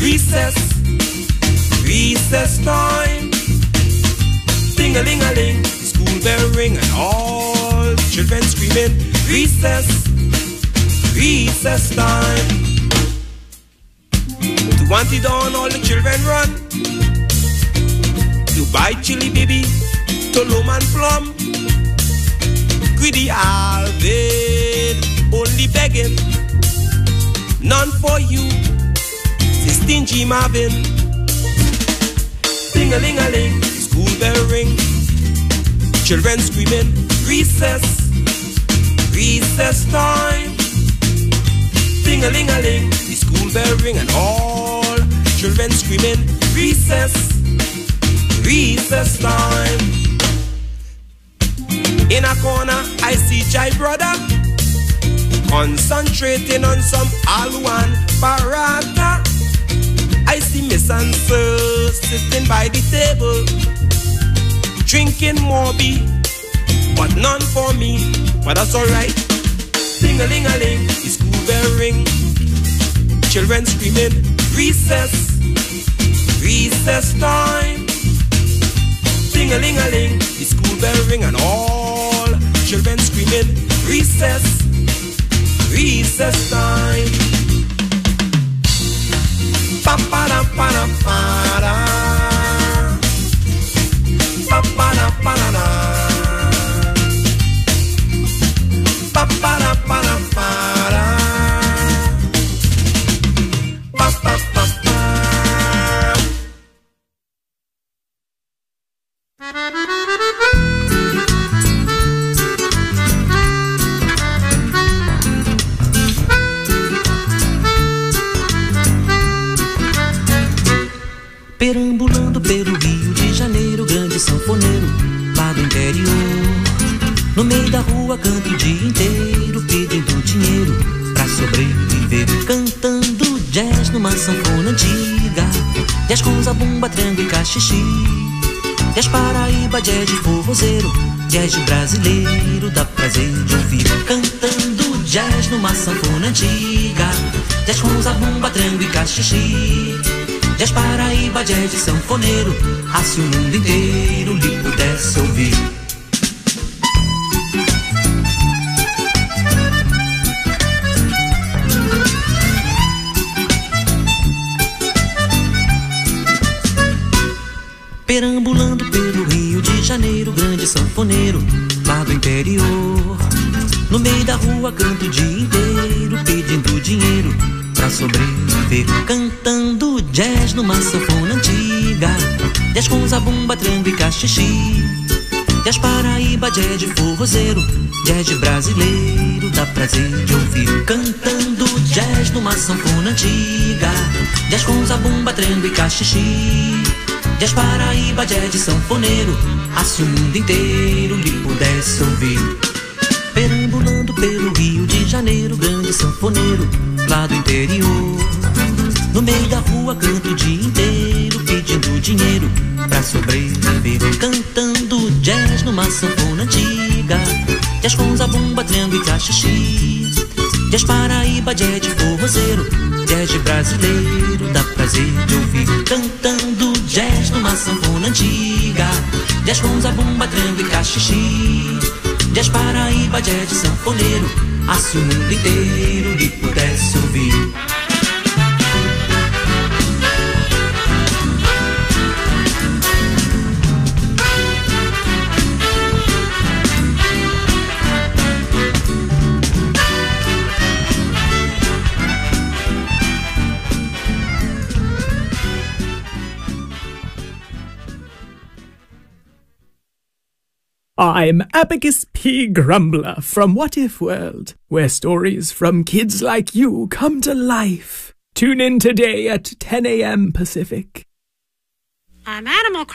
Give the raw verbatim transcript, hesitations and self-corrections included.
Recess, recess time. Ding-a-ling-a-ling, school bell ring and all children screaming. Recess, recess time. To want it on, all the children run. To buy chili baby, to loam and plum. Greedy Alvin, only begging. None for you, say stingy Marvin. Ding-a-ling-a-ling, school bell ring. Children screaming, recess, recess time. Ding-a-ling-a-ling, the school bell ring and all children screaming, recess, recess time. In a corner, I see Jai brother concentrating on some Alwan Parata. I see Miss Ansel sitting by the table, drinking Morby, but none for me, but that's alright. Ding-a-ling-a-ling, the school bell ring. Children screaming, recess, recess time. Ding-a-ling-a-ling, the school bell ring and all children screaming, recess, recess time. Pa-pa-da-pa-da-pa-da, pa-pa-da-pa-da-da, pa-pa-da-pa-da-pa-da, pa-pa-pa-pa. Perambulando pelo Rio de Janeiro, grande sanfoneiro lá do interior. No meio da rua canto o dia inteiro, pedindo dinheiro pra sobreviver. Cantando jazz numa sanfona antiga, jazz com zabumba, triângulo e cachixi. Jazz Paraíba, jazz de forrozeiro, jazz de brasileiro, dá prazer de ouvir. Cantando jazz numa sanfona antiga, jazz com zabumba, triângulo e cachixi. Jazz Paraíba, jazz de sanfoneiro, ah, se o mundo inteiro lhe pudesse ouvir. Perambulando pelo Rio de Janeiro, grande sanfoneiro lá do interior. No meio da rua canto o dia inteiro, pedindo dinheiro pra sobreviver. Cantando jazz numa sanfona antiga, jazz com zabumba, triângulo e cachixi. Jazz Paraíba, jazz de forrozeiro, jazz de brasileiro, dá prazer de ouvir. Cantando jazz numa sanfona antiga, jazz com zabumba, triângulo e cachixi. Jazz Paraíba, jazz de sanfoneiro, ah, se o mundo inteiro lhe pudesse ouvir. Perambulando pelo Rio de Janeiro, grande sanfoneiro lá do interior. No meio da rua canto o dia inteiro, pedindo dinheiro pra sobreviver. Cantando jazz numa sanfona antiga, jazz com zabumba, triângulo e cachixi. Jazz Paraíba, jazz de forrozeiro, jazz de brasileiro, dá prazer de ouvir. Cantando jazz numa sanfona antiga, jazz com zabumba, triângulo e cachixi. Jazz Paraíba, jazz de sanfoneiro, ah, se o mundo inteiro lhe pudesse ouvir. I'm Abacus P. Grumbler from What If World, where stories from kids like you come to life. Tune in today at ten a.m. Pacific. I'm Animal